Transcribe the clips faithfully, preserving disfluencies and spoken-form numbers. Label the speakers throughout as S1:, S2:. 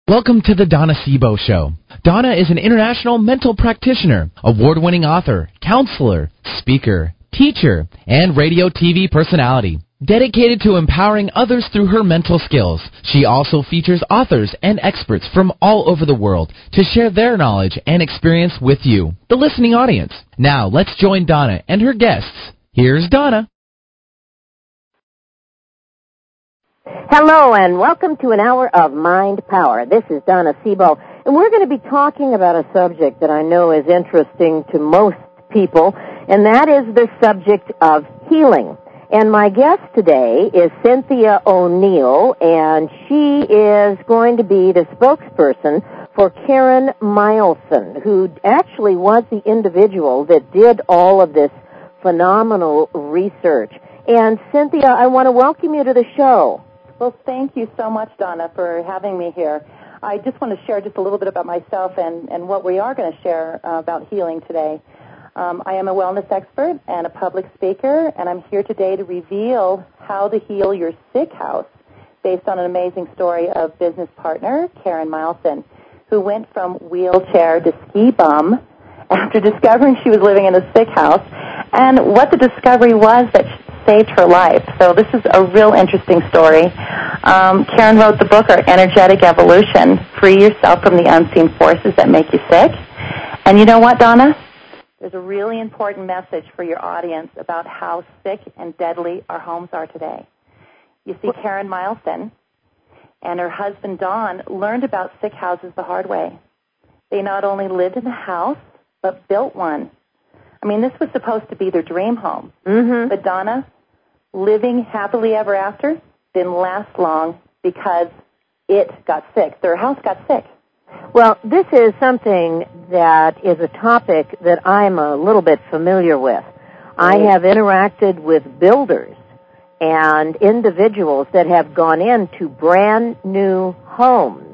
S1: Welcome to the Donna Sebo Show. Donna is an international mental practitioner, award-winning author, counselor, speaker, teacher, and radio T V personality. Dedicated to empowering others through her mental skills, she also features authors and experts from all over the world to share their knowledge and experience with you, the listening audience. Now, let's join Donna and her guests. Here's Donna.
S2: Hello, and welcome to an hour of Mind Power. This is Donna Sebo, and we're going to be talking about a subject that I know is interesting to most people, and that is the subject of healing. And my guest today is Cynthia O'Neill, and she is going to be the spokesperson for Karen Myerson, who actually was the individual that did all of this phenomenal research. And Cynthia, I want to welcome you to the show.
S3: Well, thank you so much, Donna, for having me here. I just want to share just a little bit about myself and, and what we are going to share uh, about healing today. Um, I am a wellness expert and a public speaker, and I'm here today to reveal how to heal your sick house based on an amazing story of business partner Karen Myerson, who went from wheelchair to ski bum after discovering she was living in a sick house, and what the discovery was that saved her life. So this is a real interesting story. Um, Karen wrote the book, Our Energetic Evolution, Free Yourself from the Unseen Forces That Make You Sick. And you know what, Donna? There's a really important message for your audience about how sick and deadly our homes are today. You see, Karen Myerson and her husband, Don, learned about sick houses the hard way. They not only lived in the house, but built one. I mean, this was supposed to be their dream home.
S2: Mm-hmm.
S3: But Donna, living happily ever after didn't last long because it got sick. Their house got sick.
S2: Well, this is something that is a topic that I'm a little bit familiar with. I have interacted with builders and individuals that have gone into brand new homes,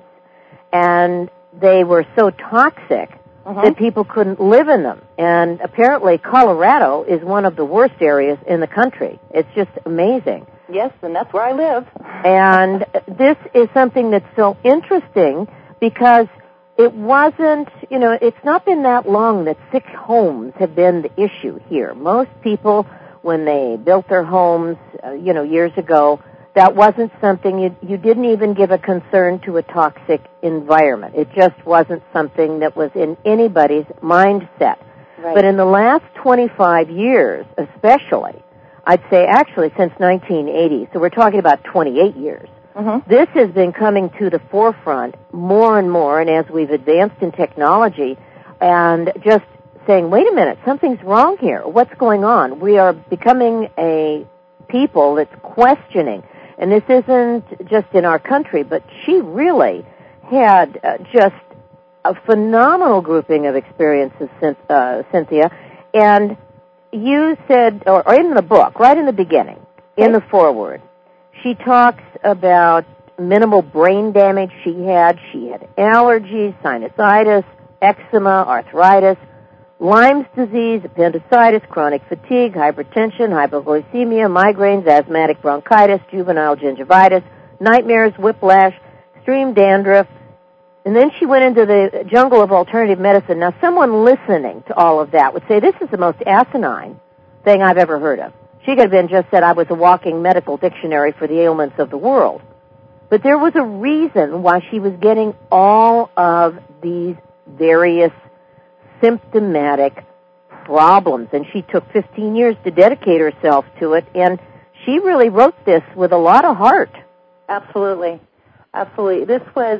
S2: and they were so toxic Uh-huh. that people couldn't live in them. And apparently Colorado is one of the worst areas in the country. It's just amazing.
S3: Yes, and that's where I live.
S2: And this is something that's so interesting because it wasn't, you know, it's not been that long that sick homes have been the issue here. Most people, when they built their homes, uh, you know, years ago, that wasn't something, you, you didn't even give a concern to a toxic environment. It just wasn't something that was in anybody's mindset.
S3: Right.
S2: But in the last twenty-five years, especially, I'd say actually since nineteen eighty, so we're talking about twenty-eight years,
S3: mm-hmm.
S2: this has been coming to the forefront more and more, and as we've advanced in technology, and just saying, wait a minute, something's wrong here. What's going on? We are becoming a people that's questioning. And this isn't just in our country, but she really had uh, just a phenomenal grouping of experiences, uh, Cynthia. And you said, or, or in the book, right in the beginning, in the foreword, she talks about minimal brain damage she had. She had allergies, sinusitis, eczema, arthritis, Lyme's disease, appendicitis, chronic fatigue, hypertension, hypoglycemia, migraines, asthmatic bronchitis, juvenile gingivitis, nightmares, whiplash, extreme dandruff. And then she went into the jungle of alternative medicine. Now, someone listening to all of that would say, this is the most asinine thing I've ever heard of. She could have been just said I was a walking medical dictionary for the ailments of the world. But there was a reason why she was getting all of these various symptomatic problems, and she took fifteen years to dedicate herself to it, and she really wrote this with a lot of heart.
S3: Absolutely. Absolutely. This was,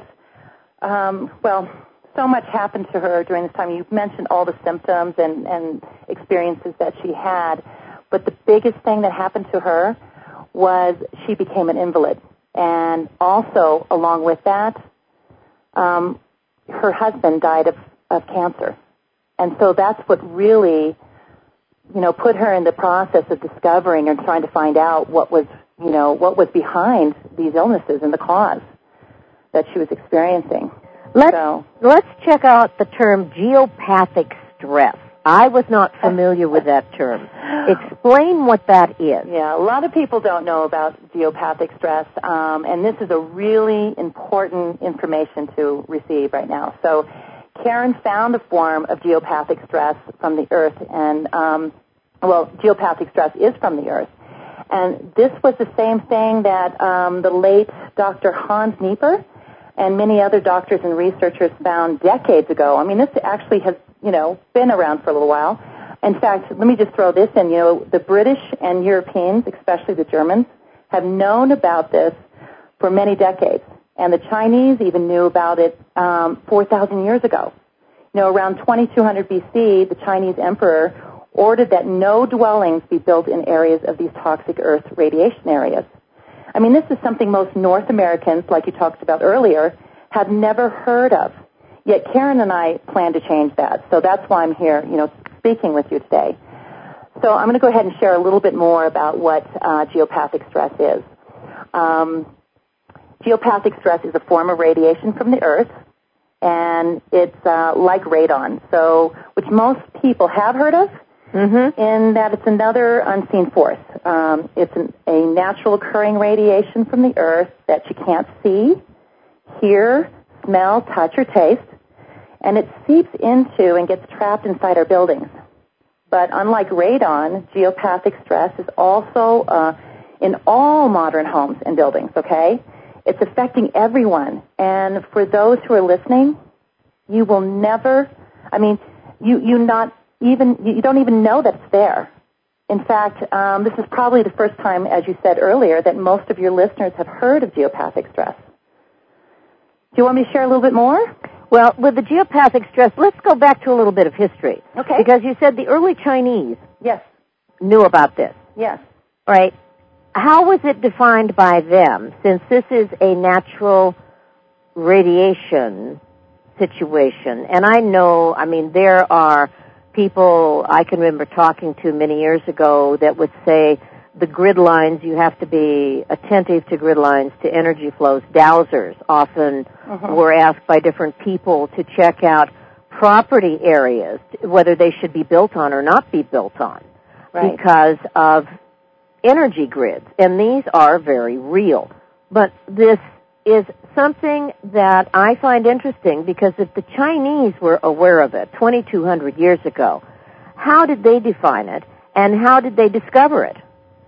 S3: um, well, so much happened to her during this time. You've mentioned all the symptoms and, and experiences that she had, but the biggest thing that happened to her was she became an invalid. And also, along with that, um, her husband died of, of cancer. And so that's what really, you know, put her in the process of discovering and trying to find out what was, you know, what was behind these illnesses and the cause that she was experiencing.
S2: Let's,
S3: so.
S2: let's check out the term geopathic stress. I was not familiar with that term. Explain what that is.
S3: Yeah, a lot of people don't know about geopathic stress, um, and this is a really important information to receive right now. So Karen found a form of geopathic stress from the Earth, and, um, well, geopathic stress is from the Earth. And this was the same thing that um, the late Doctor Hans Nieper and many other doctors and researchers found decades ago. I mean, this actually has, you know, been around for a little while. In fact, let me just throw this in. You know, the British and Europeans, especially the Germans, have known about this for many decades. And the Chinese even knew about it um, four thousand years ago. You know, around twenty-two hundred B C, the Chinese emperor ordered that no dwellings be built in areas of these toxic Earth radiation areas. I mean, this is something most North Americans, like you talked about earlier, have never heard of. Yet Karen and I plan to change that. So that's why I'm here, you know, speaking with you today. So I'm going to go ahead and share a little bit more about what uh, geopathic stress is. Um, geopathic stress is a form of radiation from the Earth, and it's uh, like radon, so which most people have heard of. Mm-hmm. In that it's another unseen force. Um, it's an, a natural occurring radiation from the Earth that you can't see, hear, smell, touch, or taste, and it seeps into and gets trapped inside our buildings. But unlike radon, geopathic stress is also uh, in all modern homes and buildings, okay? It's affecting everyone. And for those who are listening, you will never, I mean, you, you not, Even you don't even know that it's there. In fact, um, this is probably the first time, as you said earlier, that most of your listeners have heard of geopathic stress. Do you want me to share a little bit more?
S2: Well, with the geopathic stress, let's go back to a little bit of history.
S3: Okay.
S2: Because you said the early Chinese
S3: yes.
S2: knew about this.
S3: Yes.
S2: Right. How was it defined by them, since this is a natural radiation situation? And I know, I mean, there are people I can remember talking to many years ago that would say the grid lines, you have to be attentive to grid lines, to energy flows. Dowsers often mm-hmm. were asked by different people to check out property areas, whether they should be built on or not be built on,
S3: right.
S2: because of energy grids. And these are very real. But this is something that I find interesting, because if the Chinese were aware of it twenty-two hundred years ago, how did they define it, and how did they discover it?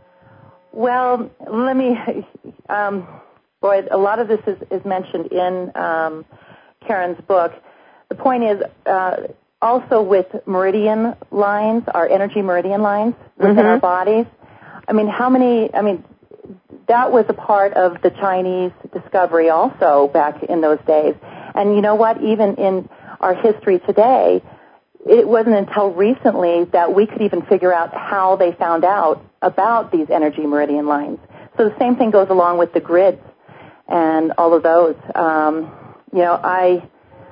S3: Well, let me, um, boy, a lot of this is, is mentioned in um, Karen's book. The point is, uh, also with meridian lines, our energy meridian lines within mm-hmm. our bodies, I mean, how many, I mean, that was a part of the Chinese discovery also back in those days. And you know what? Even in our history today, it wasn't until recently that we could even figure out how they found out about these energy meridian lines. So the same thing goes along with the grids and all of those. Um, you know, I,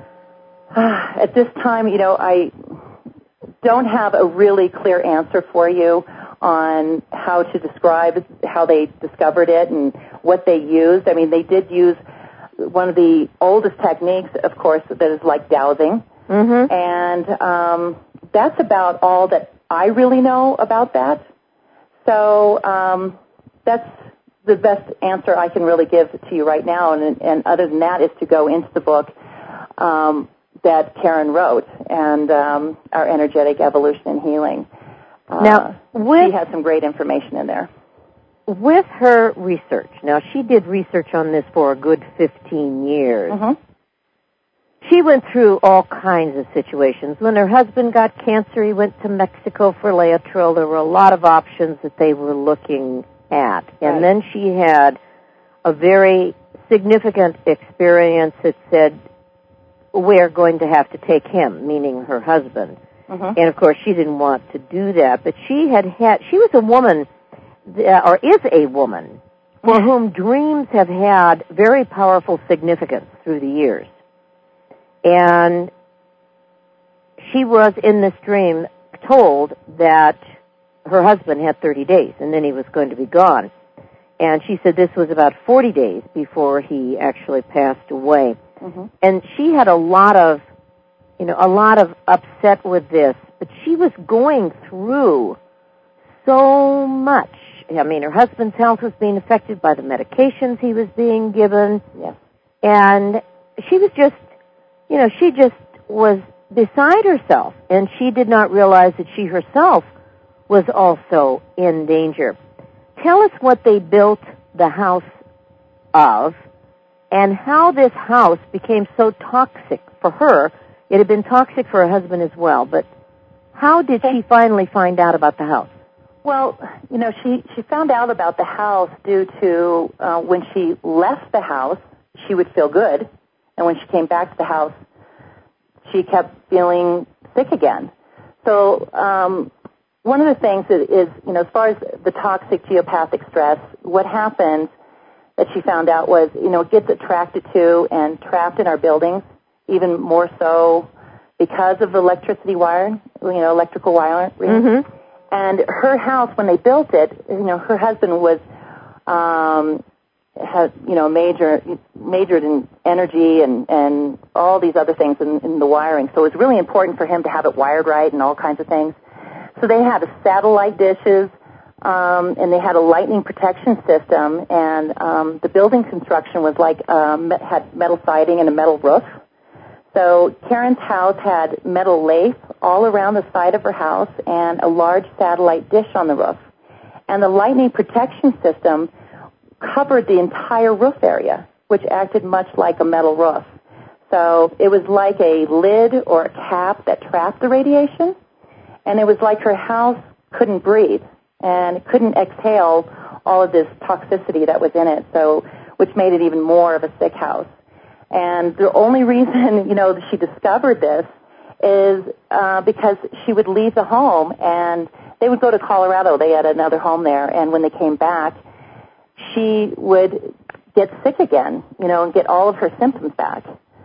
S3: uh, at this time, you know, I don't have a really clear answer for you on how to describe how they discovered it and what they used. I mean, they did use one of the oldest techniques, of course, that is like dowsing. Mm-hmm. And um, that's about all that I really know about that. So um, that's the best answer I can really give to you right now. And, and other than that is to go into the book um, that Karen wrote, and um, Our Energetic Evolution and Healing. Uh,
S2: now, with,
S3: she has some great information in there.
S2: With her research, now she did research on this for a good fifteen years. Mm-hmm. She went through all kinds of situations. When her husband got cancer, he went to Mexico for Laetrile. There were a lot of options that they were looking at. And right. then she had a very significant experience that said, we're going to have to take him, meaning her husband. Mm-hmm. And, of course, she didn't want to do that. But she had had, she was a woman, or is a woman, for whom dreams have had very powerful significance through the years. And she was, in this dream, told that her husband had thirty days, and then he was going to be gone. And she said this was about forty days before he actually passed away. Mm-hmm. And she had a lot of, you know, a lot of upset with this, but she was going through so much. I mean, her husband's health was being affected by the medications he was being given.
S3: Yes.
S2: And she was just, you know, she just was beside herself, and she did not realize that she herself was also in danger. Tell us what they built the house of and how this house became so toxic for her. It had been toxic for her husband as well, but how did she finally find out about the house?
S3: Well, you know, she, she found out about the house due to uh, when she left the house, she would feel good, and when she came back to the house, she kept feeling sick again. So um, one of the things is, is, you know, as far as the toxic geopathic stress, what happens that she found out was, you know, it gets attracted to and trapped in our buildings, even more so because of electricity wiring, you know, electrical wiring.
S2: Mm-hmm.
S3: And her house, when they built it, you know, her husband was, um, had, you know, major, majored in energy and, and all these other things in, in the wiring. So it was really important for him to have it wired right and all kinds of things. So they had a satellite dishes, um, and they had a lightning protection system, and um, the building construction was like, um, had metal siding and a metal roof. So Karen's house had metal lath all around the side of her house and a large satellite dish on the roof. And the lightning protection system covered the entire roof area, which acted much like a metal roof. So it was like a lid or a cap that trapped the radiation, and it was like her house couldn't breathe and couldn't exhale all of this toxicity that was in it, so which made it even more of a sick house. And the only reason, you know, that she discovered this is uh, because she would leave the home, and they would go to Colorado. They had another home there, and when they came back, she would get sick again, you know, and get all of her symptoms back.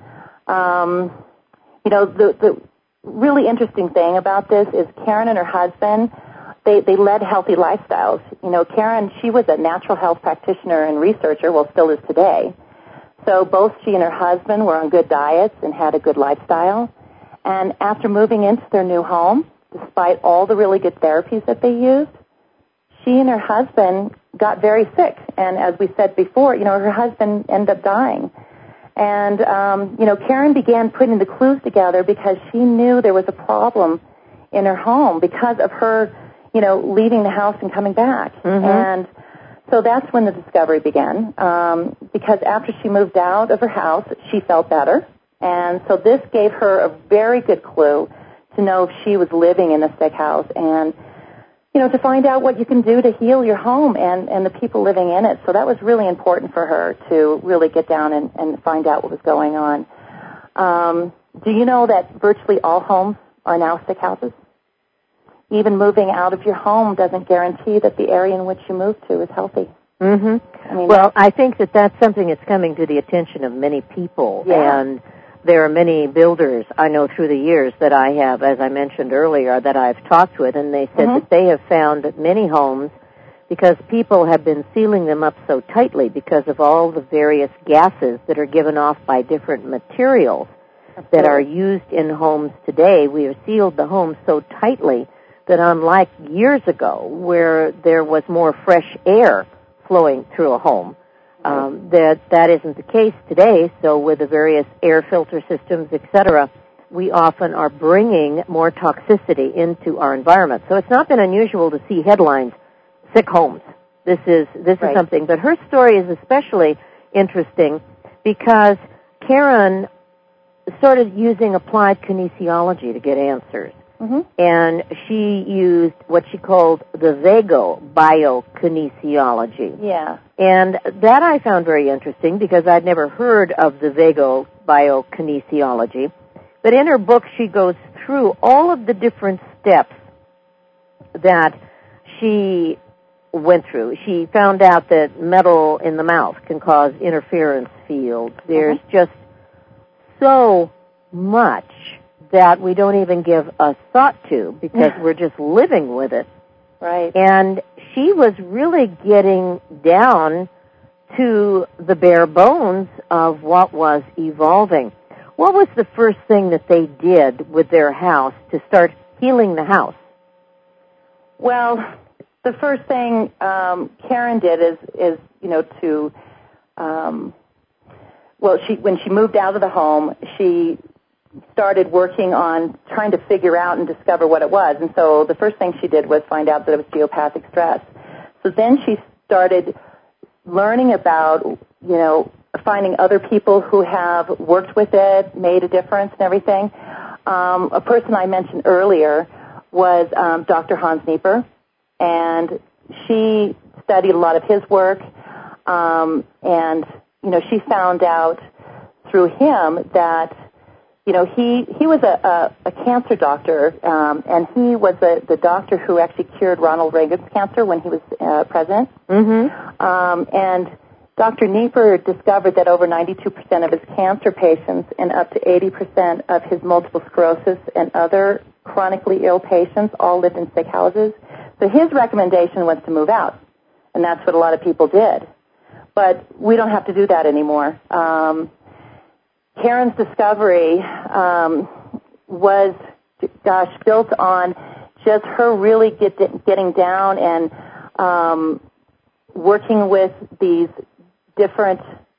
S3: Um, you know, the, the really interesting thing about this is Karen and her husband, they, they led healthy lifestyles. You know, Karen, she was a natural health practitioner and researcher, well, still is today. So both she and her husband were on good diets and had a good lifestyle. And after moving into their new home, despite all the really good therapies that they used, she and her husband got very sick. And as we said before, you know, her husband ended up dying. And, um, you know, Karen began putting the clues together because she knew there was a problem in her home because of her, you know, leaving the house and coming back.
S2: Mm-hmm.
S3: And so that's when the discovery began, um, because after she moved out of her house, she felt better. And so this gave her a very good clue to know if she was living in a sick house and, you know, to find out what you can do to heal your home and, and the people living in it. So that was really important for her to really get down and, and find out what was going on. Um, do you know that virtually all homes are now sick houses? Even moving out of your home doesn't guarantee that the area in which you move to is healthy.
S2: Mm-hmm.
S3: I mean,
S2: well, I think that that's something that's coming to the attention of many people.
S3: Yeah.
S2: And there are many builders I know through the years that I have, as I mentioned earlier, that I've talked with, and they said
S3: mm-hmm.
S2: that they have found that many homes, because people have been sealing them up so tightly because of all the various gases that are given off by different materials Absolutely. That are used in homes today, we have sealed the homes so tightly that unlike years ago where there was more fresh air flowing through a home, um, that that isn't the case today. So with the various air filter systems, et cetera, we often are bringing more toxicity into our environment. So it's not been unusual to see headlines, sick homes. This is this
S3: right.
S2: is something. But her story is especially interesting because Karen started using applied kinesiology to get answers.
S3: Mm-hmm.
S2: And she used what she called the Vago biokinesiology.
S3: Yeah.
S2: And that I found very interesting because I'd never heard of the Vago biokinesiology. But in her book, she goes through all of the different steps that she went through. She found out that metal in the mouth can cause interference fields. There's mm-hmm. just so much that we don't even give a thought to because we're just living with it.
S3: Right.
S2: And she was really getting down to the bare bones of what was evolving. What was the first thing that they did with their house to start healing the house?
S3: Well, the first thing um, Karen did is, is you know, to, um, well, she when she moved out of the home, she started working on trying to figure out and discover what it was. And so the first thing she did was find out that it was geopathic stress. So then she started learning about, you know, finding other people who have worked with it, made a difference and everything. Um, a person I mentioned earlier was um, Doctor Hans Nieper, and she studied a lot of his work, um, and, you know, she found out through him that, you know, he, he was a, a, a cancer doctor, um, and he was a, the doctor who actually cured Ronald Reagan's cancer when he was uh, president.
S2: Mm-hmm.
S3: Um, and Doctor Nieper discovered that over ninety-two percent of his cancer patients and up to eighty percent of his multiple sclerosis and other chronically ill patients all lived in sick houses. So his recommendation was to move out, and that's what a lot of people did. But we don't have to do that anymore. Um, Karen's discovery um, was, gosh, built on just her really get, getting down and um, working with these different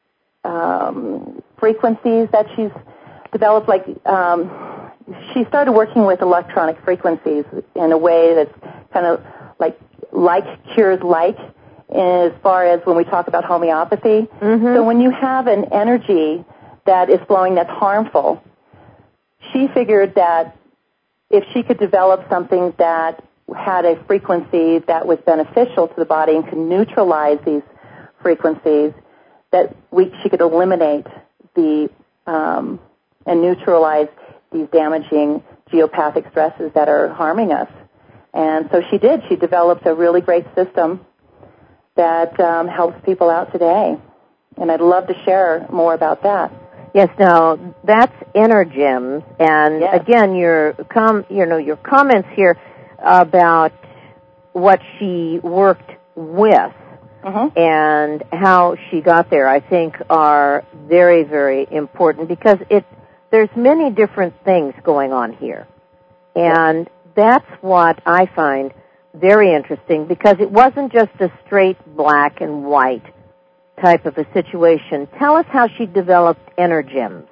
S3: um, frequencies that she's developed. Like um, she started working with electronic frequencies in a way that's kind of like like cures like, as far as when we talk about homeopathy.
S2: Mm-hmm.
S3: So when you have an energy that is flowing that's harmful, she figured that if she could develop something that had a frequency that was beneficial to the body and could neutralize these frequencies, that we, she could eliminate the um, and neutralize these damaging geopathic stresses that are harming us. And so she did. She developed a really great system that um, helps people out today. And I'd love to share more about that.
S2: Yes, now that's Energems, and
S3: Yes.
S2: again, your com, you know, your comments here about what she worked with
S3: Mm-hmm.
S2: and how she got there, I think, are very, very important because it there's many different things going on here, and that's what I find very interesting because it wasn't just a straight black and white type of a situation. Tell us how she developed Energems.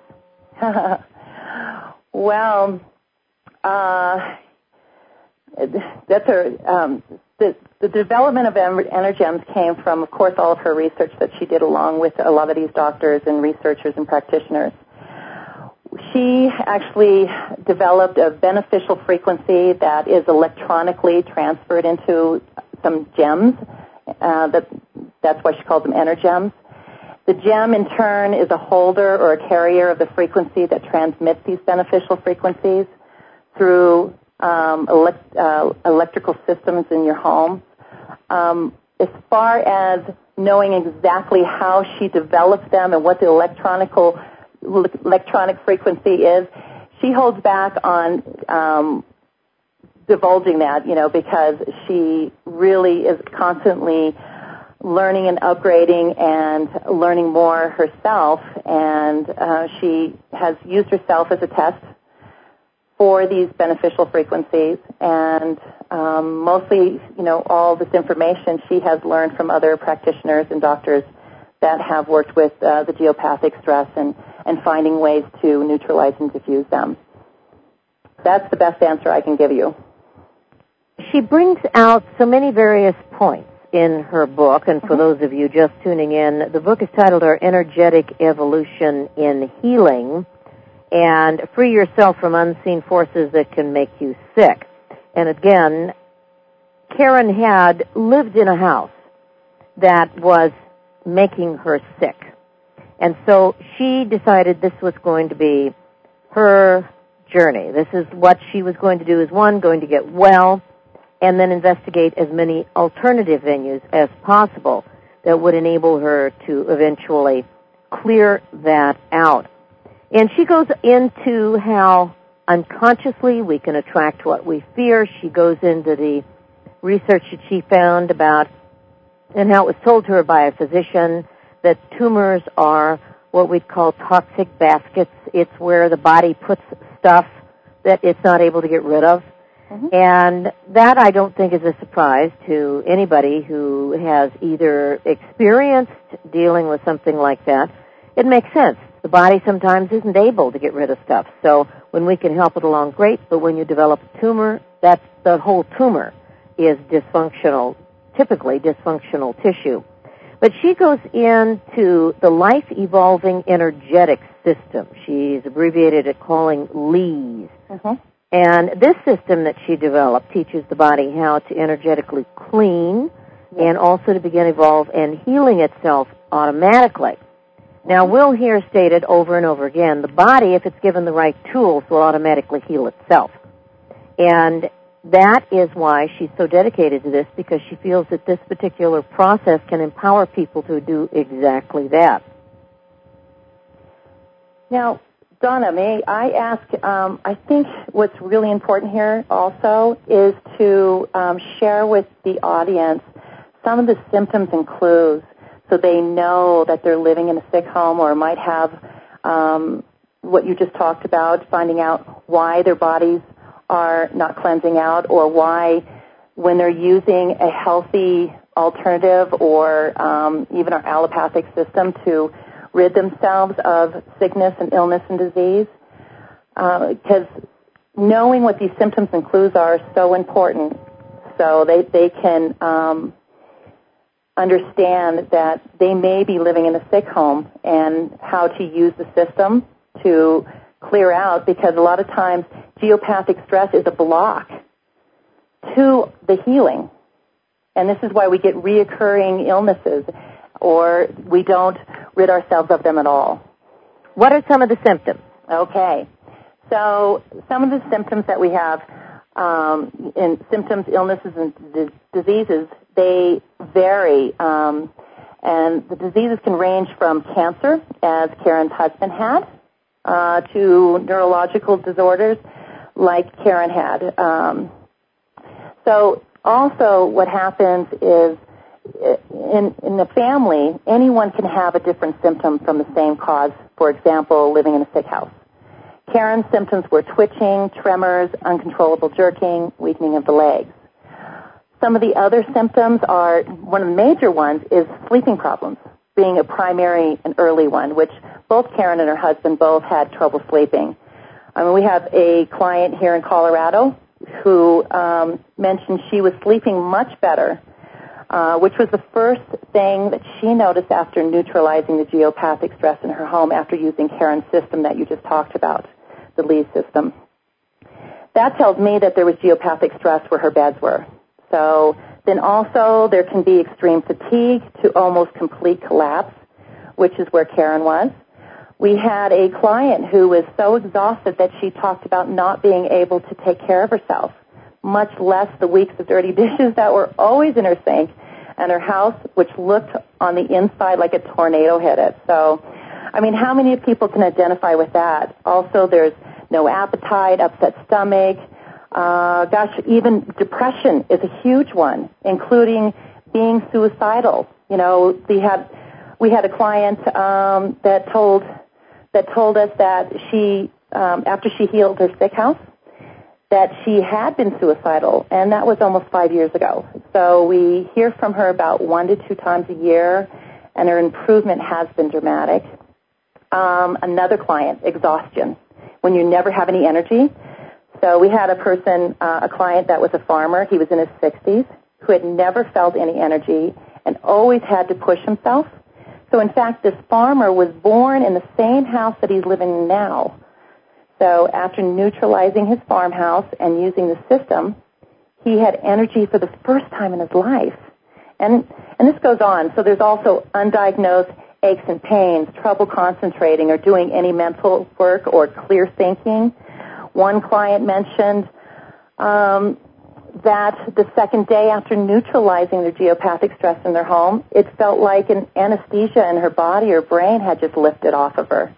S3: Well, uh, that's a um, the the development of Energems came from, of course, all of her research that she did along with a lot of these doctors and researchers and practitioners. She actually developed a beneficial frequency that is electronically transferred into some gems. Uh, that, that's why she calls them Energems. The gem, in turn, is a holder or a carrier of the frequency that transmits these beneficial frequencies through um, elect, uh, electrical systems in your home. Um, as far as knowing exactly how she develops them and what the electronical electronic frequency is, she holds back on um, divulging that, you know, because she really is constantly learning and upgrading and learning more herself, and uh, she has used herself as a test for these beneficial frequencies, and um, mostly, you know, all this information she has learned from other practitioners and doctors that have worked with uh, the geopathic stress and, and finding ways to neutralize and diffuse them. That's the best answer I can give you.
S2: She brings out so many various points in her book, and for those of you just tuning in, the book is titled Our Energetic Evolution in Healing, and Free Yourself from Unseen Forces That Can Make You Sick. And again, Karen had lived in a house that was making her sick. And so she decided this was going to be her journey. This is what she was going to do, is one, going to get well, and then investigate as many alternative venues as possible that would enable her to eventually clear that out. And she goes into how unconsciously we can attract what we fear. She goes into the research that she found about, and how it was told to her by a physician, that tumors are what we'd call toxic baskets. It's where the body puts stuff that it's not able to get rid of. Mm-hmm. And that I don't think is a surprise to anybody who has either experienced dealing with something like that. It makes sense. The body sometimes isn't able to get rid of stuff. So when we can help it along, great. But when you develop a tumor, that's the whole tumor is dysfunctional, typically dysfunctional tissue. But she goes into the life-evolving energetic system. She's abbreviated it calling L E E S. Mm-hmm. And this system that she developed teaches the body how to energetically clean yes. and also to begin evolve and healing itself automatically. Now, we'll hear stated over and over again, the body, if it's given the right tools, will automatically heal itself. And that is why she's so dedicated to this, because she feels that this particular process can empower people to do exactly that.
S3: Now, Donna, may I ask, um, I think what's really important here also is to um, share with the audience some of the symptoms and clues so they know that they're living in a sick home or might have um, what you just talked about, finding out why their bodies are not cleansing out or why when they're using a healthy alternative or um, even our allopathic system to rid themselves of sickness and illness and disease. Because uh, knowing what these symptoms and clues are is so important so they, they can um, understand that they may be living in a sick home and how to use the system to clear out, because a lot of times geopathic stress is a block to the healing. And this is why we get reoccurring illnesses or we don't rid ourselves of them at all.
S2: What are some of the symptoms?
S3: Okay. So some of the symptoms that we have um, in symptoms, illnesses, and d- diseases, they vary. Um, and the diseases can range from cancer, as Karen's husband had, uh, to neurological disorders like Karen had. Um, so also what happens is in, in the family, anyone can have a different symptom from the same cause. For example, living in a sick house. Karen's symptoms were twitching, tremors, uncontrollable jerking, weakening of the legs. Some of the other symptoms are, one of the major ones is sleeping problems, being a primary and early one, which both Karen and her husband both had trouble sleeping. I mean, we have a client here in Colorado who um, mentioned she was sleeping much better, uh, which was the first thing that she noticed after neutralizing the geopathic stress in her home after using Karen's system that you just talked about, the L E E S system. That tells me that there was geopathic stress where her beds were. So then also there can be extreme fatigue to almost complete collapse, which is where Karen was. We had a client who was so exhausted that she talked about not being able to take care of herself, much less the weeks of dirty dishes that were always in her sink, and her house, which looked on the inside like a tornado hit it. So, I mean, how many people can identify with that? Also, there's no appetite, upset stomach. Uh, gosh, even depression is a huge one, including being suicidal. You know, we had we had a client um, that told that told us that she, um, after she healed her sick house, that she had been suicidal, and that was almost five years ago. So we hear from her about one to two times a year, and her improvement has been dramatic. Um, another client, exhaustion, when you never have any energy. So we had a person, uh, a client that was a farmer. He was in his sixties, who had never felt any energy and always had to push himself. So in fact, this farmer was born in the same house that he's living in now. So after neutralizing his farmhouse and using the system, he had energy for the first time in his life. And and this goes on. So there's also undiagnosed aches and pains, trouble concentrating or doing any mental work or clear thinking. One client mentioned um, that the second day after neutralizing their geopathic stress in their home, it felt like an anesthesia in her body or brain had just lifted off of her.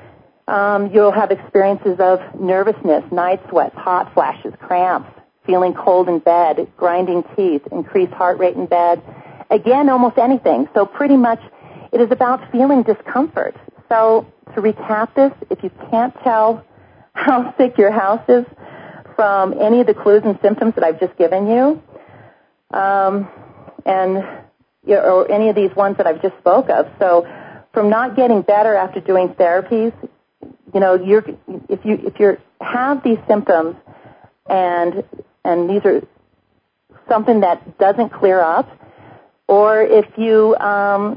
S3: Um, you'll have experiences of nervousness, night sweats, hot flashes, cramps, feeling cold in bed, grinding teeth, increased heart rate in bed. Again, almost anything. So pretty much it is about feeling discomfort. So to recap this, if you can't tell how sick your house is from any of the clues and symptoms that I've just given you, um, and you know, or any of these ones that I've just spoke of. So from not getting better after doing therapies, you know, you're, if you if you have these symptoms and and these are something that doesn't clear up, or if you um,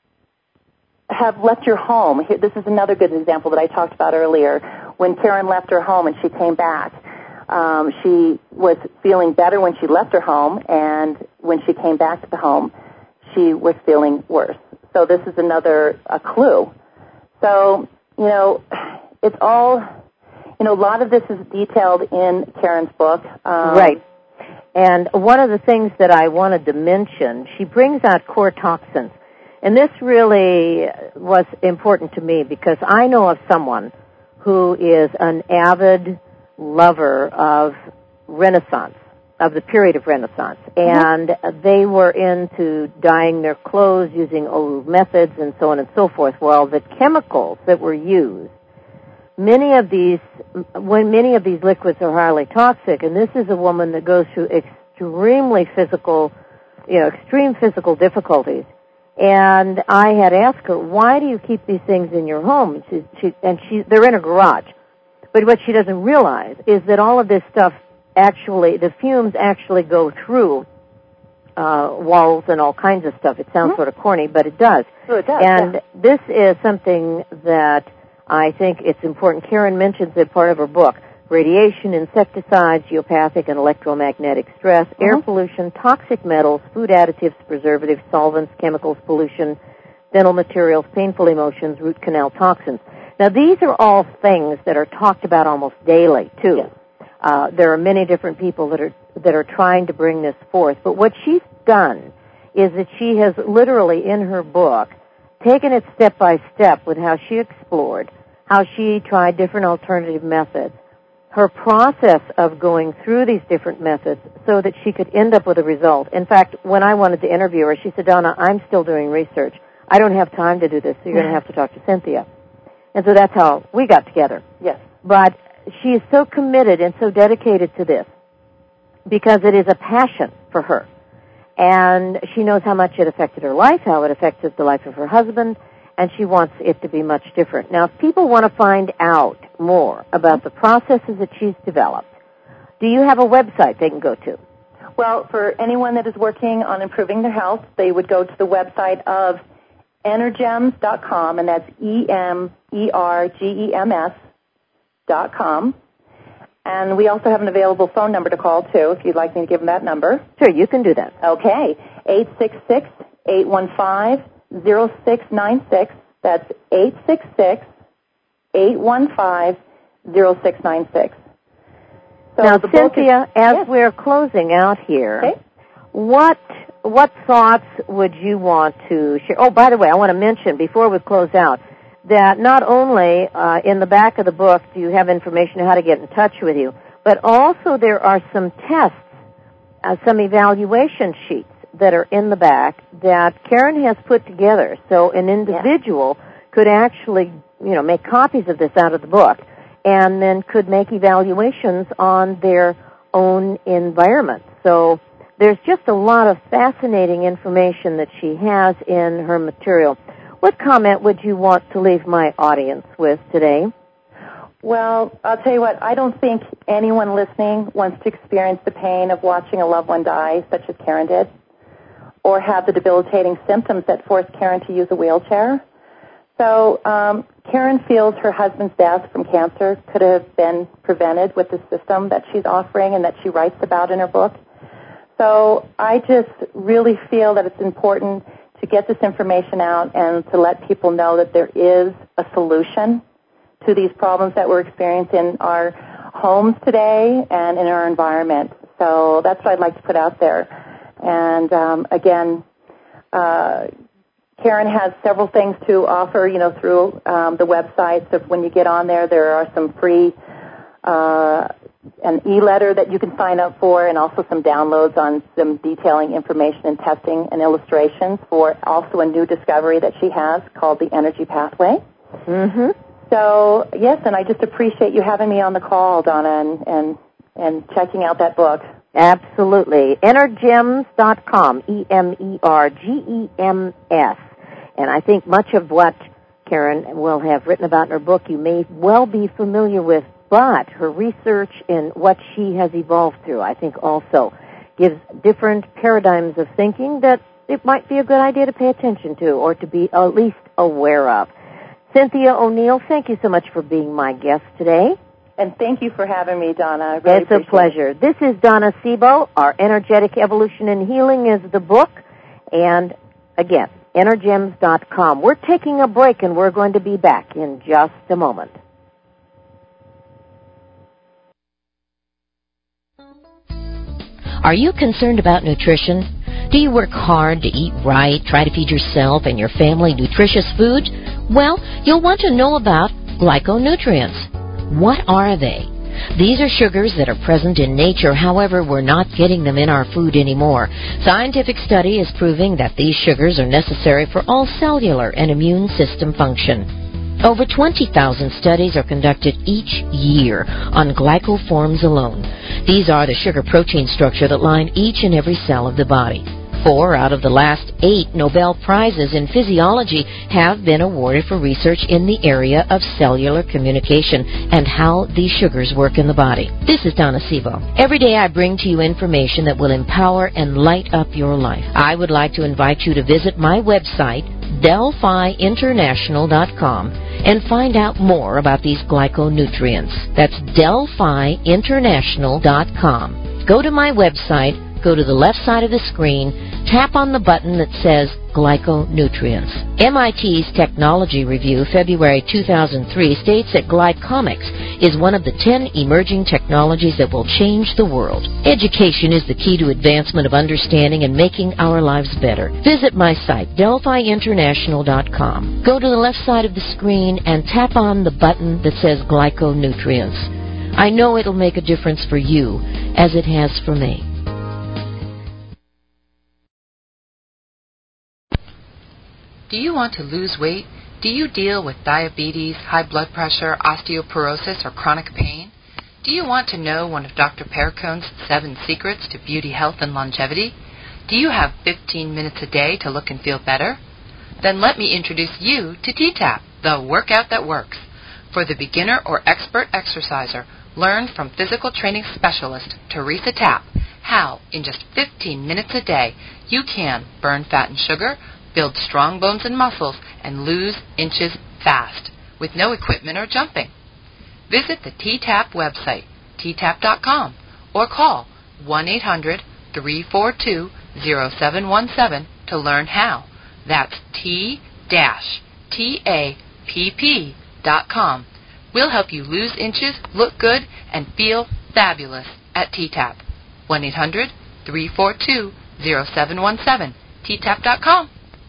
S3: have left your home. This is another good example that I talked about earlier. When Karen left her home and she came back, um, she was feeling better when she left her home, and when she came back to the home, she was feeling worse. So this is another a clue. So, you know, it's all, you know, a lot of this is detailed in Karen's book. Um,
S2: right. And one of the things that I wanted to mention, she brings out core toxins. And this really was important to me because I know of someone who is an avid lover of Renaissance, of the period of Renaissance. And mm-hmm. they were into dyeing their clothes using old methods and so on and so forth. Well, the chemicals that were used, many of these, when many of these liquids are highly toxic, and this is a woman that goes through extremely physical, you know, extreme physical difficulties. And I had asked her, why do you keep these things in your home? And she, she, and she, they're in her garage. But what she doesn't realize is that all of this stuff actually, the fumes actually go through uh, walls and all kinds of stuff. It sounds mm-hmm. sort of corny, but it does.
S3: Oh, it does,
S2: and
S3: yeah.
S2: this is something that I think it's important. Karen mentions it part of her book. Radiation, insecticides, geopathic and electromagnetic stress, mm-hmm. air pollution, toxic metals, food additives, preservatives, solvents, chemicals, pollution, dental materials, painful emotions, root canal toxins. Now, these are all things that are talked about almost daily, too.
S3: Yes.
S2: Uh, there are many different people that are that are trying to bring this forth. But what she's done is that she has literally, in her book, taken it step by step with how she explored, how she tried different alternative methods, her process of going through these different methods so that she could end up with a result. In fact, when I wanted to interview her, she said, Donna, I'm still doing research. I don't have time to do this, so you're going to have to talk to Cynthia. And so that's how we got together.
S3: Yes.
S2: But she is so committed and so dedicated to this because it is a passion for her. And she knows how much it affected her life, how it affected the life of her husband, and she wants it to be much different. Now, if people want to find out more about the processes that she's developed, do you have a website they can go to?
S3: Well, for anyone that is working on improving their health, they would go to the website of energems dot com, and that's E M E R G E M S dot com. And we also have an available phone number to call, too, if you'd like me to give them that number.
S2: Sure, you can do that.
S3: Okay, eight six six, eight one five, zero six nine six. That's eight six six, eight one five, zero six nine six. So
S2: now,
S3: the
S2: Cynthia,
S3: is,
S2: as
S3: yes.
S2: we're closing out here,
S3: okay.
S2: what what thoughts would you want to share? Oh, by the way, I want to mention before we close out that not only uh, in the back of the book do you have information on how to get in touch with you, but also there are some tests, uh, some evaluation sheets that are in the back that Karen has put together. So an individual yeah. could actually, you know, make copies of this out of the book and then could make evaluations on their own environment. So there's just a lot of fascinating information that she has in her material. What comment would you want to leave my audience with today?
S3: Well, I'll tell you what, I don't think anyone listening wants to experience the pain of watching a loved one die, such as Karen did, or have the debilitating symptoms that forced Karen to use a wheelchair. So um, Karen feels her husband's death from cancer could have been prevented with the system that she's offering and that she writes about in her book. So I just really feel that it's important to get this information out and to let people know that there is a solution to these problems that we're experiencing in our homes today and in our environment. So that's what I'd like to put out there. And um, again, uh, Karen has several things to offer, you know, through um, the website. So when you get on there, there are some free, uh, an e-letter that you can sign up for, and also some downloads on some detailing information and testing and illustrations for also a new discovery that she has called the Energy Pathway.
S2: Mm-hmm.
S3: So, yes, and I just appreciate you having me on the call, Donna, and, and and checking out that book.
S2: Absolutely. Energems dot com, E M E R G E M S. And I think much of what Karen will have written about in her book you may well be familiar with, but her research and what she has evolved through, I think also gives different paradigms of thinking that it might be a good idea to pay attention to or to be at least aware of. Cynthia O'Neill, thank you so much for being my guest today.
S3: And thank you for having me, Donna. I really
S2: it's a pleasure.
S3: It.
S2: This is Donna Sebo. Our Energetic Evolution and Healing is the book. And again, Energems dot com. We're taking a break, and we're going to be back in just a moment.
S4: Are you concerned about nutrition? Do you work hard to eat right, try to feed yourself and your family nutritious food? Well, you'll want to know about glyconutrients. What are they? These are sugars that are present in nature, however, we're not getting them in our food anymore. Scientific study is proving that these sugars are necessary for all cellular and immune system function. Over twenty thousand studies are conducted each year on glycoforms alone. These are the sugar-protein structure that line each and every cell of the body. Four out of the last eight Nobel Prizes in physiology have been awarded for research in the area of cellular communication and how these sugars work in the body. This is Donna Sebo. Every day I bring to you information that will empower and light up your life. I would like to invite you to visit my website, Delphi International dot com, and find out more about these glyconutrients. That's Delphi International dot com. Go to my website, go to the left side of the screen, tap on the button that says Glyconutrients. M I T's Technology Review, February two thousand three, states that glycomics is one of the ten emerging technologies that will change the world. Education is the key to advancement of understanding and making our lives better. Visit my site, Delphi International dot com. Go to the left side of the screen and tap on the button that says Glyconutrients. I know it'll make a difference for you, as it has for me.
S5: Do you want to lose weight? Do you deal with diabetes, high blood pressure, osteoporosis, or chronic pain? Do you want to know one of Doctor Perricone's seven secrets to beauty, health, and longevity? Do you have fifteen minutes a day to look and feel better? Then let me introduce you to T TAP, the workout that works. For the beginner or expert exerciser, learn from physical training specialist Teresa Tapp how, in just fifteen minutes a day, you can burn fat and sugar, build strong bones and muscles, and lose inches fast with no equipment or jumping. Visit the T TAP website, T TAP dot com, or call one eight hundred, three four two, zero seven one seven to learn how. That's T T A P P dot com. We'll help you lose inches, look good, and feel fabulous at T TAP. one eight hundred, three four two, zero seven one seven, T TAP dot com.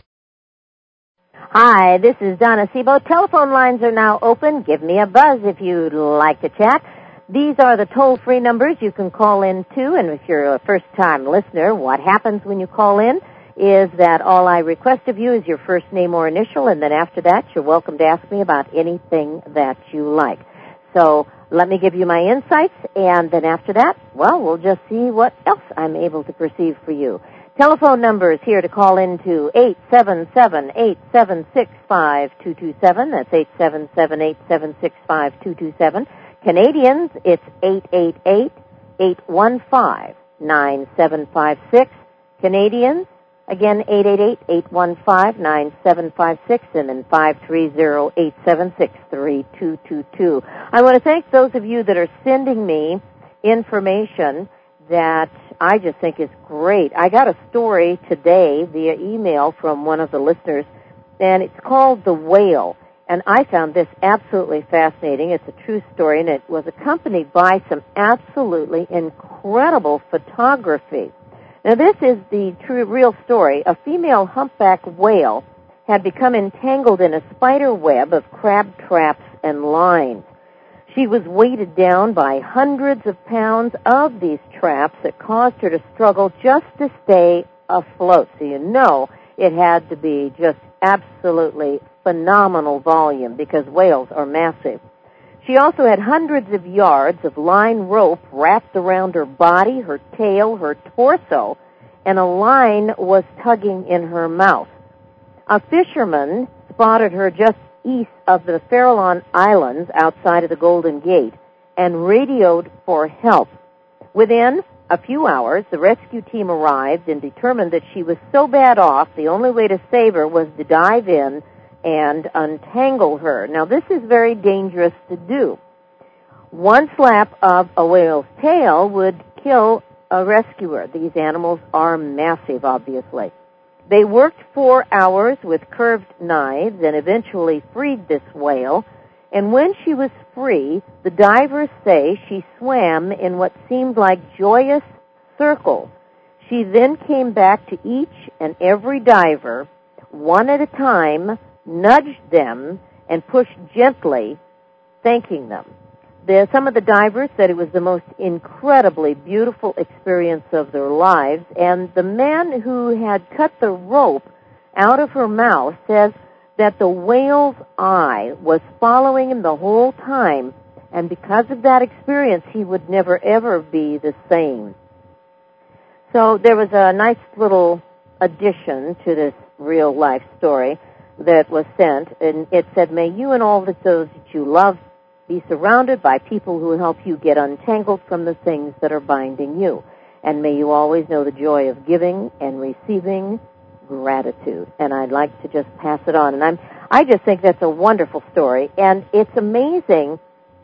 S2: Hi, this is Donna Sebo. Telephone lines are now open. Give me a buzz if you'd like to chat. These are the toll-free numbers you can call in to, and if you're a first-time listener, what happens when you call in is that all I request of you is your first name or initial, and then after that, you're welcome to ask me about anything that you like. So let me give you my insights, and then after that, well, we'll just see what else I'm able to perceive for you. Telephone numbers here to call in to eight seven seven, eight seven six, five two two seven. That's eight seven seven, eight seven six, five two two seven. Canadians, it's eight eight eight, eight one five, nine seven five six. Canadians, again, eight eight eight, eight one five, nine seven five six, and then five three zero, eight seven six, three two two two. I want to thank those of you that are sending me information that I just think is great. I got a story today via email from one of the listeners, and it's called The Whale, and I found this absolutely fascinating. It's a true story, and it was accompanied by some absolutely incredible photography. Now, this is the true, real story. A female humpback whale had become entangled in a spider web of crab traps and lines. She was weighted down by hundreds of pounds of these traps that caused her to struggle just to stay afloat. So you know it had to be just absolutely phenomenal volume because whales are massive. She also had hundreds of yards of line rope wrapped around her body, her tail, her torso, and a line was tugging in her mouth. A fisherman spotted her just east of the Farallon Islands outside of the Golden Gate and radioed for help. Within a few hours, the rescue team arrived and determined that she was so bad off, the only way to save her was to dive in and untangle her. Now, this is very dangerous to do. One slap of a whale's tail would kill a rescuer. These animals are massive, obviously. They worked four hours with curved knives and eventually freed this whale. And when she was free, the divers say she swam in what seemed like joyous circles. She then came back to each and every diver, one at a time, nudged them, and pushed gently, thanking them. The, some of the divers said it was the most incredibly beautiful experience of their lives, and the man who had cut the rope out of her mouth says that the whale's eye was following him the whole time, and because of that experience, he would never, ever be the same. So there was a nice little addition to this real-life story that was sent, and it said, "May you and all of those that you love be surrounded by people who help you get untangled from the things that are binding you. And may you always know the joy of giving and receiving gratitude." And I'd like to just pass it on. And I'm, I just think that's a wonderful story. And it's amazing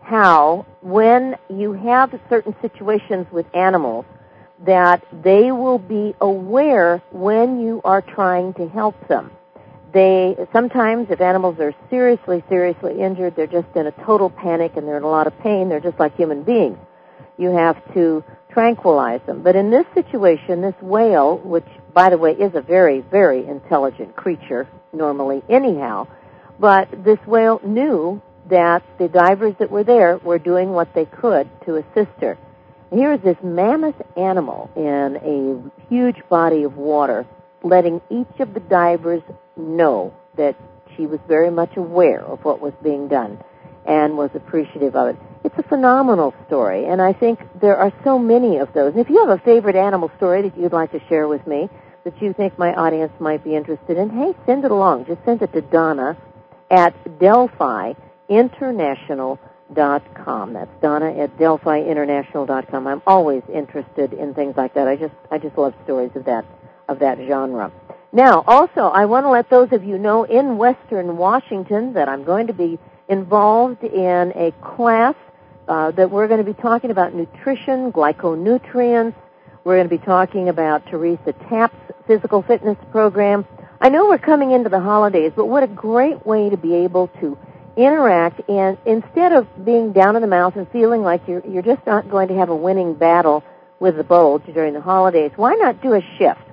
S2: how when you have certain situations with animals that they will be aware when you are trying to help them. They sometimes, if animals are seriously, seriously injured, they're just in a total panic and they're in a lot of pain. They're just like human beings. You have to tranquilize them. But in this situation, this whale, which, by the way, is a very, very intelligent creature, normally anyhow, but this whale knew that the divers that were there were doing what they could to assist her. Here is this mammoth animal in a huge body of water, letting each of the divers know that she was very much aware of what was being done and was appreciative of it. It's a phenomenal story, and I think there are so many of those. And if you have a favorite animal story that you'd like to share with me that you think my audience might be interested in, hey, send it along. Just send it to Donna at Delphi International dot com. That's Donna at Delphi International dot com. I'm always interested in things like that. I just I just love stories of that of that genre. Now, also, I want to let those of you know in Western Washington that I'm going to be involved in a class uh, that we're going to be talking about nutrition, glyconutrients. We're going to be talking about Teresa Tapp's physical fitness program. I know we're coming into the holidays, but what a great way to be able to interact, and instead of being down in the mouth and feeling like you're you're just not going to have a winning battle with the bulge during the holidays, why not do a shift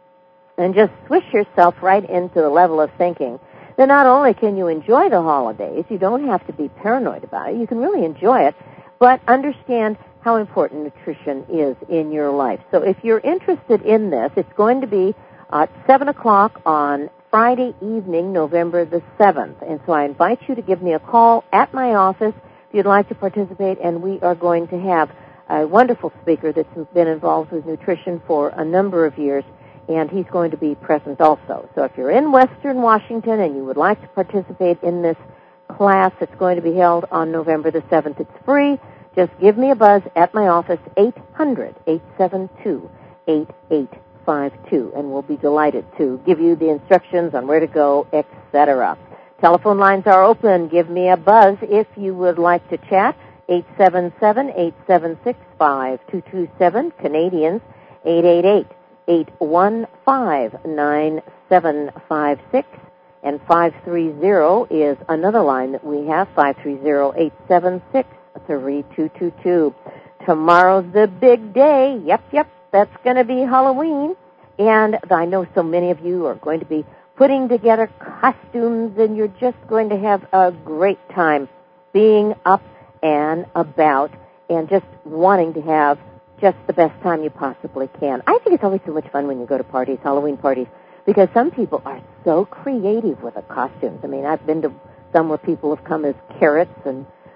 S2: and just switch yourself right into the level of thinking that not only can you enjoy the holidays, you don't have to be paranoid about it, you can really enjoy it, but understand how important nutrition is in your life. So if you're interested in this, it's going to be at seven o'clock on Friday evening, November the seventh. And so I invite you to give me a call at my office if you'd like to participate, and we are going to have a wonderful speaker that's been involved with nutrition for a number of years, and he's going to be present also. So if you're in Western Washington and you would like to participate in this class that's going to be held on November the seventh, it's free. Just give me a buzz at my office, eight hundred, eight seven two, eight eight five two, and we'll be delighted to give you the instructions on where to go, et cetera. Telephone lines are open. Give me a buzz if you would like to chat, eight seven seven, eight seven six, five two two seven, Canadians, eight eight eight, eight one five, nine seven five six, and five three zero is another line that we have, five three zero, eight seven six, three two two two. Tomorrow's the big day. Yep, yep. That's going to be Halloween, and I know so many of you are going to be putting together costumes, and you're just going to have a great time being up and about and just wanting to have just the best time you possibly can. I think it's always so much fun when you go to parties, Halloween parties, because some people are so creative with the costumes. I mean, I've been to some where people have come as carrots and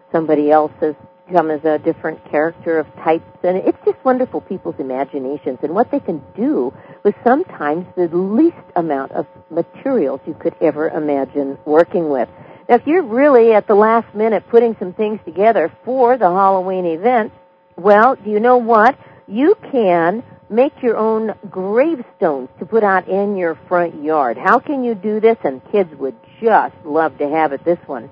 S2: somebody else has come as a different character of types, and it's just wonderful, people's imaginations and what they can do with sometimes the least amount of materials you could ever imagine working with. Now, if you're really at the last minute putting some things together for the Halloween event, well, do you know what? You can make your own gravestones to put out in your front yard. How can you do this? And kids would just love to have it, this one.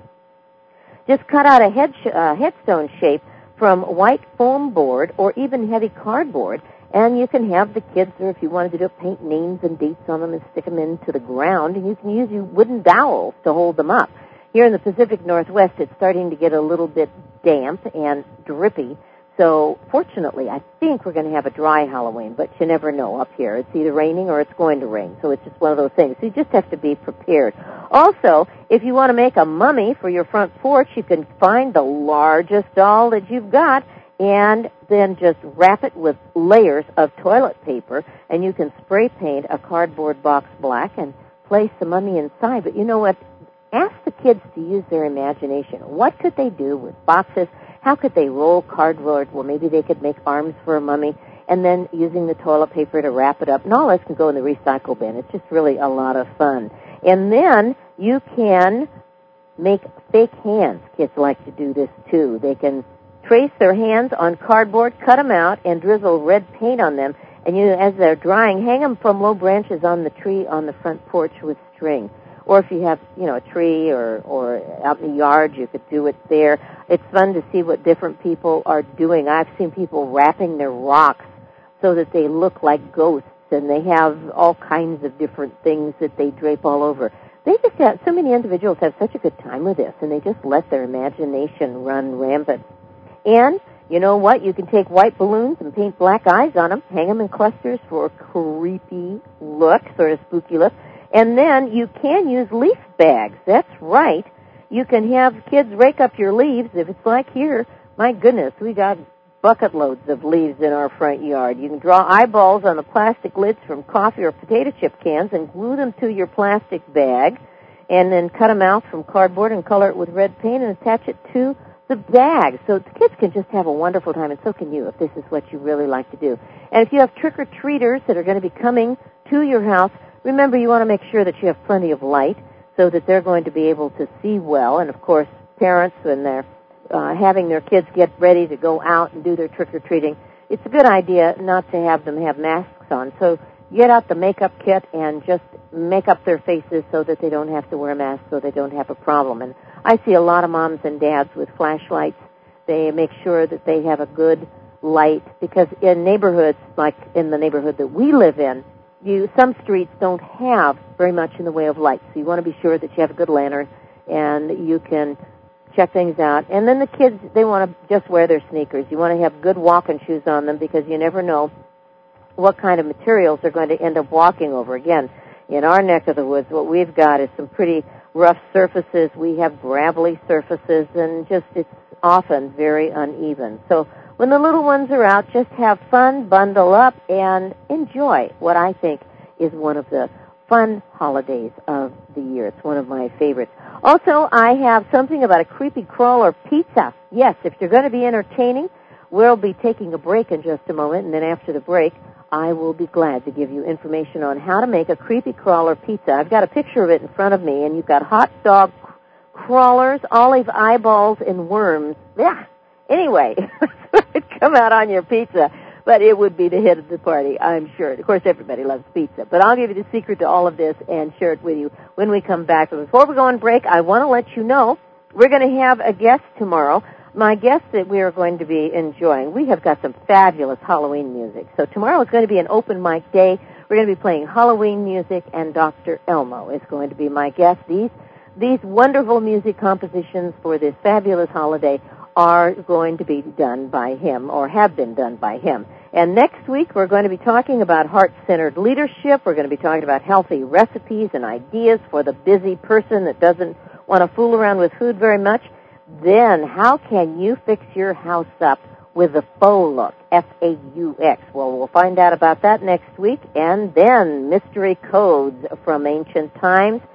S2: Just cut out a head sh- uh, headstone shape from white foam board or even heavy cardboard, and you can have the kids, or if you wanted to do it, paint names and dates on them and stick them into the ground, and you can use your wooden dowels to hold them up. Here in the Pacific Northwest, it's starting to get a little bit damp and drippy, so fortunately, I think we're going to have a dry Halloween, but you never know up here. It's either raining or it's going to rain, so it's just one of those things. So you just have to be prepared. Also, if you want to make a mummy for your front porch, you can find the largest doll that you've got and then just wrap it with layers of toilet paper, and you can spray paint a cardboard box black and place the mummy inside. But you know what? Ask the kids to use their imagination. What could they do with boxes? How could they roll cardboard? Well, maybe they could make arms for a mummy, and then using the toilet paper to wrap it up. And all this can go in the recycle bin. It's just really a lot of fun. And then you can make fake hands. Kids like to do this, too. They can trace their hands on cardboard, cut them out, and drizzle red paint on them. And you, as they're drying, hang them from low branches on the tree on the front porch with string. Or if you have, you know, a tree or, or out in the yard, you could do it there. It's fun to see what different people are doing. I've seen people wrapping their rocks so that they look like ghosts, and they have all kinds of different things that they drape all over. They just have, so many individuals have such a good time with this, and they just let their imagination run rampant. And you know what? You can take white balloons and paint black eyes on them, hang them in clusters for a creepy look, sort of spooky look. And then you can use leaf bags. That's right. You can have kids rake up your leaves. If it's like here, my goodness, we got bucket loads of leaves in our front yard. You can draw eyeballs on the plastic lids from coffee or potato chip cans and glue them to your plastic bag, and then cut them out from cardboard and color it with red paint and attach it to the bag. So the kids can just have a wonderful time, and so can you if this is what you really like to do. And if you have trick-or-treaters that are going to be coming to your house, remember, you want to make sure that you have plenty of light so that they're going to be able to see well. And, of course, parents, when they're uh, having their kids get ready to go out and do their trick-or-treating, it's a good idea not to have them have masks on. So get out the makeup kit and just make up their faces so that they don't have to wear masks, so they don't have a problem. And I see a lot of moms and dads with flashlights. They make sure that they have a good light, because in neighborhoods, like in the neighborhood that we live in, You, some streets don't have very much in the way of light, so you want to be sure that you have a good lantern and you can check things out. And then the kids, they want to just wear their sneakers. You want to have good walking shoes on them, because you never know what kind of materials they're going to end up walking over. Again, in our neck of the woods, what we've got is some pretty rough surfaces. We have gravelly surfaces, and just it's often very uneven. So when the little ones are out, just have fun, bundle up, and enjoy what I think is one of the fun holidays of the year. It's one of my favorites. Also, I have something about a creepy crawler pizza. Yes, if you're going to be entertaining, we'll be taking a break in just a moment, and then after the break, I will be glad to give you information on how to make a creepy crawler pizza. I've got a picture of it in front of me, and you've got hot dog crawlers, olive eyeballs, and worms. Yeah. Anyway, it'd come out on your pizza, but it would be the hit of the party, I'm sure. Of course, everybody loves pizza, but I'll give you the secret to all of this and share it with you when we come back. But before we go on break, I want to let you know we're going to have a guest tomorrow. My guest that we are going to be enjoying, we have got some fabulous Halloween music. So tomorrow is going to be an open mic day. We're going to be playing Halloween music, and Doctor Elmo is going to be my guest. These, these wonderful music compositions for this fabulous holiday are going to be done by him, or have been done by him. And next week, we're going to be talking about heart-centered leadership. We're going to be talking about healthy recipes and ideas for the busy person that doesn't want to fool around with food very much. Then, how can you fix your house up with the faux look, F A U X? Well, we'll find out about that next week. And then, mystery codes from ancient times.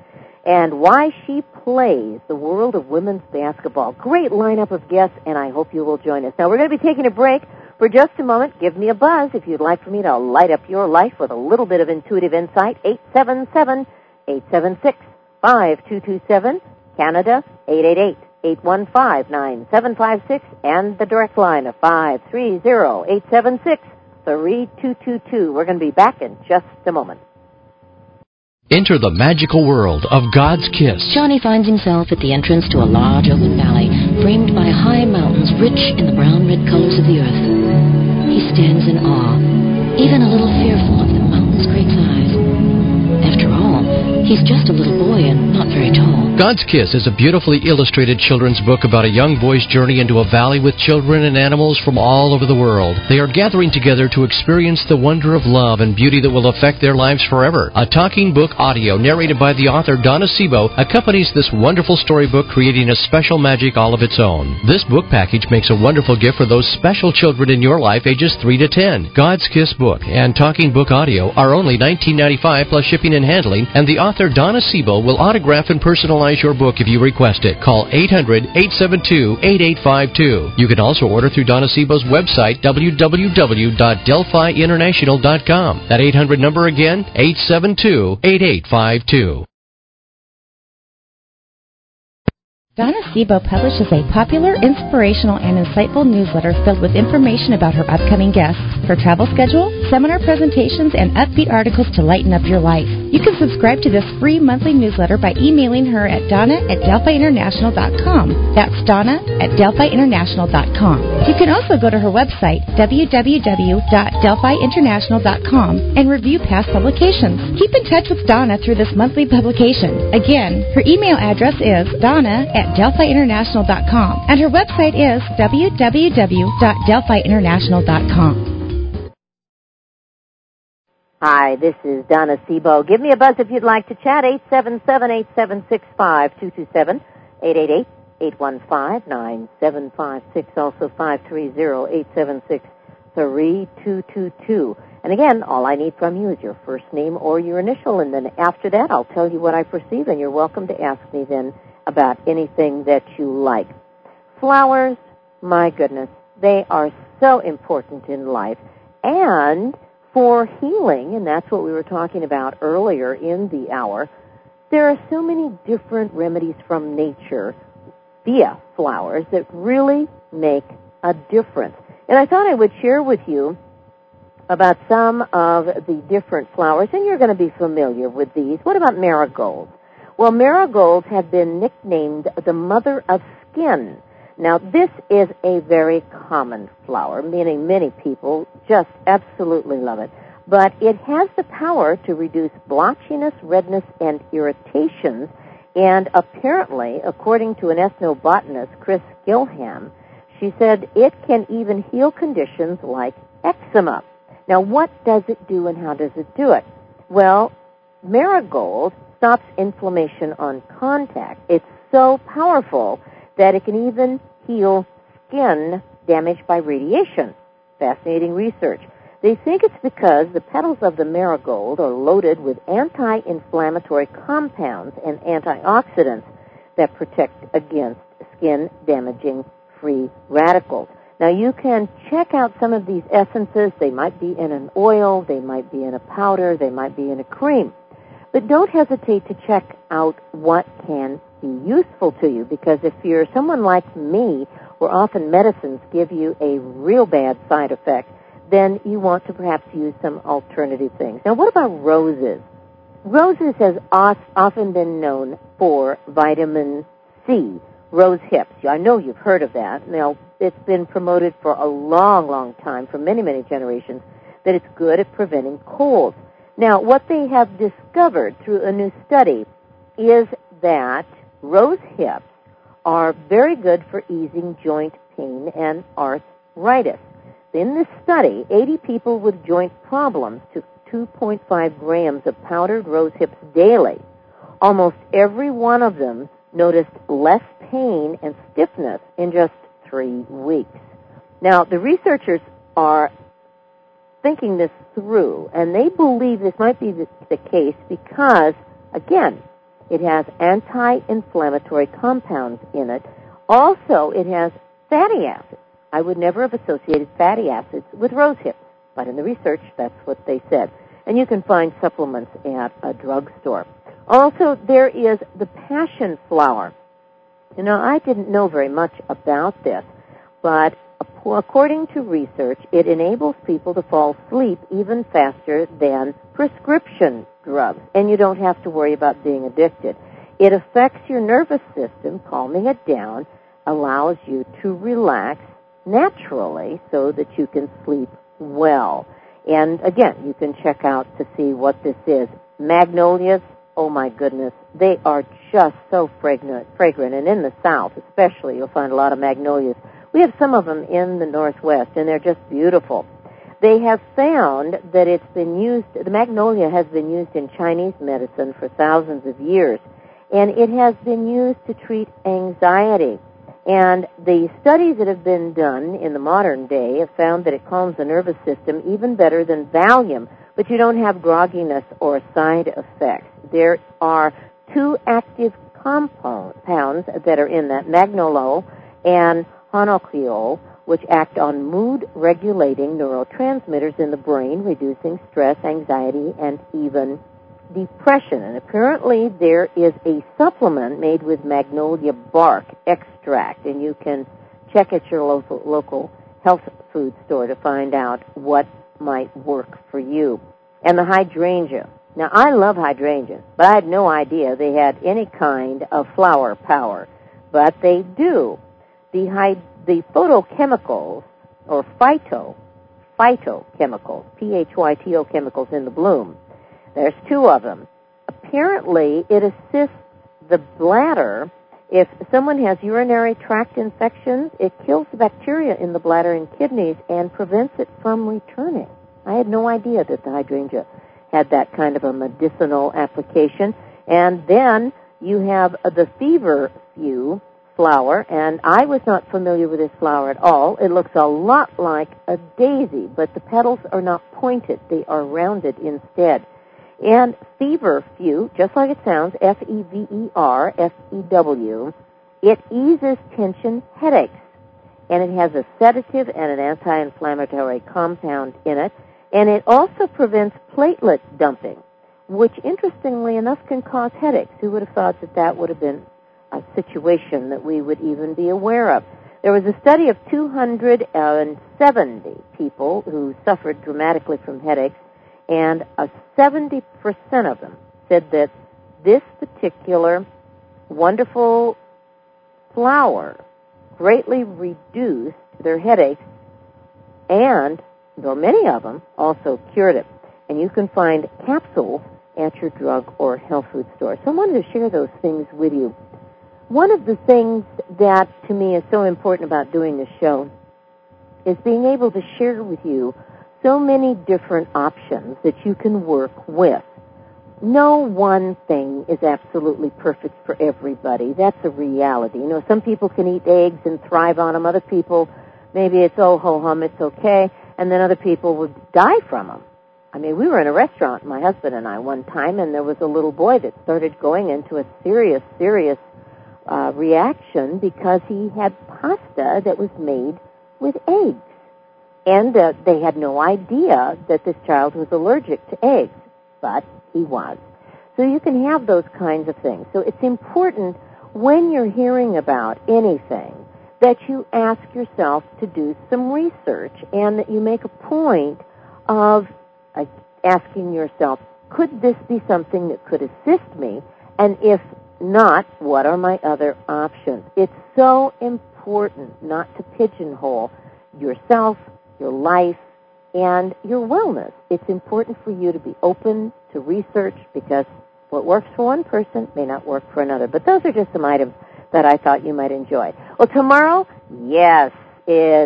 S2: and why she plays the world of women's basketball. Great lineup of guests, and I hope you will join us. Now, we're going to be taking a break for just a moment. Give me a buzz if you'd like for me to light up your life with a little bit of intuitive insight. eight seven seven, eight seven six, five two two seven. Canada, eight eight eight, eight one five, nine seven five six, and the direct line of five three zero, eight seven six, three two two two. We're going to be back in just a moment.
S6: Enter the magical world of God's Kiss.
S4: Johnny finds himself at the entrance to a large open valley, framed by high mountains rich in the brown-red colors of the earth. He stands in awe, even a little fearful of the mountain's great size. After all, he's just a little boy and not very tall.
S6: God's Kiss is a beautifully illustrated children's book about a young boy's journey into a valley with children and animals from all over the world. They are gathering together to experience the wonder of love and beauty that will affect their lives forever. A talking book audio narrated by the author Donna Sebo accompanies this wonderful storybook, creating a special magic all of its own. This book package makes a wonderful gift for those special children in your life ages three to ten. God's Kiss book and talking book audio are only nineteen ninety-five dollars plus shipping and handling, and the author Donna Sebo will autograph and personalize your book if you request it. Call eight hundred, eight seven two, eight eight five two. You can also order through Donna Sebo's website, w w w dot delphi international dot com. That eight hundred number again, eight seven two, eight eight five two.
S7: Donna Sebo publishes a popular, inspirational, and insightful newsletter filled with information about her upcoming guests, her travel schedule, seminar presentations, and upbeat articles to lighten up your life. You can subscribe to this free monthly newsletter by emailing her at donna at delphi international dot com. That's Donna at delphi international dot com. You can also go to her website, w w w dot delphi international dot com, and review past publications. Keep in touch with Donna through this monthly publication. Again, her email address is donna at delphi international dot com, and her website is w w w dot delphi international dot com.
S2: Hi, this is Donna Sebo. Give me a buzz if you'd like to chat, eight seven seven, eight seven six, five two two seven, eight eight eight, eight one five, nine seven five six, also five three zero, eight seven six, three two two two. And again, all I need from you is your first name or your initial, and then after that I'll tell you what I perceive, and you're welcome to ask me then about anything that you like. Flowers, my goodness, they are so important in life. And for healing, and that's what we were talking about earlier in the hour, there are so many different remedies from nature via flowers that really make a difference. And I thought I would share with you about some of the different flowers, and you're going to be familiar with these. What about marigolds? Well, marigolds have been nicknamed the mother of skin. Now, this is a very common flower, meaning many people just absolutely love it. But it has the power to reduce blotchiness, redness, and irritations. And apparently, according to an ethnobotanist, Chris Gilham, she said it can even heal conditions like eczema. Now, what does it do and how does it do it? Well, marigold stops inflammation on contact. It's so powerful that it can even heal skin damaged by radiation. Fascinating research. They think it's because the petals of the marigold are loaded with anti-inflammatory compounds and antioxidants that protect against skin-damaging free radicals. Now, you can check out some of these essences. They might be in an oil, they might be in a powder, they might be in a cream. But don't hesitate to check out what can be useful to you, because if you're someone like me, where often medicines give you a real bad side effect, then you want to perhaps use some alternative things. Now, what about roses? Roses has often been known for vitamin C, rose hips. I know you've heard of that. Now, it's been promoted for a long, long time, for many, many generations, that it's good at preventing colds. Now, what they have discovered through a new study is that rose hips are very good for easing joint pain and arthritis. In this study, eighty people with joint problems took two point five grams of powdered rose hips daily. Almost every one of them noticed less pain and stiffness in just three weeks. Now, the researchers are thinking this through, and they believe this might be the, the case because, again, It has anti-inflammatory compounds in it. Also, it has fatty acids. I would never have associated fatty acids with rose hips, but in the research, that's what they said. And you can find supplements at a drugstore. Also, there is the passion flower. You know, I didn't know very much about this, but according to research, it enables people to fall asleep even faster than prescription drugs, and you don't have to worry about being addicted. It affects your nervous system, calming it down, allows you to relax naturally so that you can sleep well. And again, you can check out to see what this is. Magnolias, oh my goodness, they are just so fragrant, fragrant. And in the South especially, you'll find a lot of magnolias. We have some of them in the Northwest, and they're just beautiful. They have found that it's been used, the magnolia has been used in Chinese medicine for thousands of years, and it has been used to treat anxiety. And the studies that have been done in the modern day have found that it calms the nervous system even better than Valium, but you don't have grogginess or side effects. There are two active compounds that are in that, magnolol and honocleol, which act on mood-regulating neurotransmitters in the brain, reducing stress, anxiety, and even depression. And apparently there is a supplement made with magnolia bark extract, and you can check at your local, local health food store to find out what might work for you. And the hydrangea. Now, I love hydrangeas, but I had no idea they had any kind of flower power, but they do. The, hy- the phytochemicals, or phyto, phytochemicals, P H Y T O chemicals in the bloom, there's two of them. Apparently, it assists the bladder. If someone has urinary tract infections, it kills the bacteria in the bladder and kidneys and prevents it from returning. I had no idea that the hydrangea had that kind of a medicinal application. And then you have the feverfew flower, and I was not familiar with this flower at all. It looks a lot like a daisy, but the petals are not pointed. They are rounded instead. And feverfew, just like it sounds, F E V E R F E W, it eases tension headaches. And it has a sedative and an anti-inflammatory compound in it. And it also prevents platelet dumping, which, interestingly enough, can cause headaches. Who would have thought that that would have been a situation that we would even be aware of? There was a study of two hundred seventy people who suffered dramatically from headaches, and a seventy percent of them said that this particular wonderful flower greatly reduced their headaches, and, though many of them, also cured it. And you can find capsules at your drug or health food store. So I wanted to share those things with you. One of the things that, to me, is so important about doing this show is being able to share with you so many different options that you can work with. No one thing is absolutely perfect for everybody. That's a reality. You know, some people can eat eggs and thrive on them. Other people, maybe it's, oh, ho-hum, it's okay. And then other people would die from them. I mean, we were in a restaurant, my husband and I, one time, and there was a little boy that started going into a serious, serious uh, reaction because he had pasta that was made with eggs. And uh, they had no idea that this child was allergic to eggs, but he was. So you can have those kinds of things. So it's important when you're hearing about anything that you ask yourself to do some research and that you make a point of uh, asking yourself, could this be something that could assist me? And if not, what are my other options? It's so important not to pigeonhole yourself, your life, and your wellness. It's important for you to be open to research because what works for one person may not work for another. But those are just some items that I thought you might enjoy. Well, tomorrow, yes, it's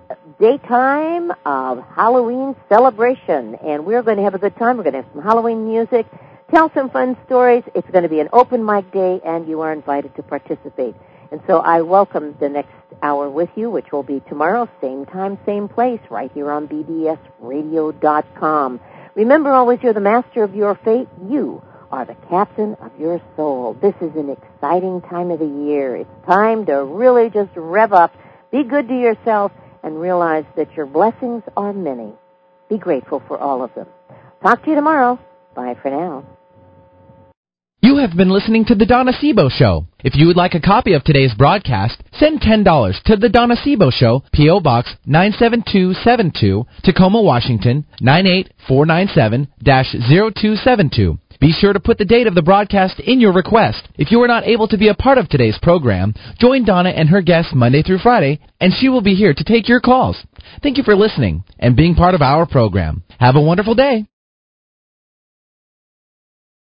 S2: daytime of Halloween celebration, and we're going to have a good time. We're going to have some Halloween music, tell some fun stories. It's going to be an open mic day, and you are invited to participate. And so I welcome the next hour with you, which will be tomorrow, same time, same place, right here on B D S radio dot com. Remember always, you're the master of your fate. You are the captain of your soul. This is an exciting time of the year. It's time to really just rev up, be good to yourself, and realize that your blessings are many. Be grateful for all of them. Talk to you tomorrow. Bye for now.
S1: You have been listening to The Donna Sebo Show. If you would like a copy of today's broadcast, send ten dollars to The Donna Sebo Show, P O. Box nine seven two seven two, Tacoma, Washington, nine eight four nine seven dash zero two seven two. Be sure to put the date of the broadcast in your request. If you are not able to be a part of today's program, join Donna and her guests Monday through Friday, and she will be here to take your calls. Thank you for listening and being part of our program. Have a wonderful day.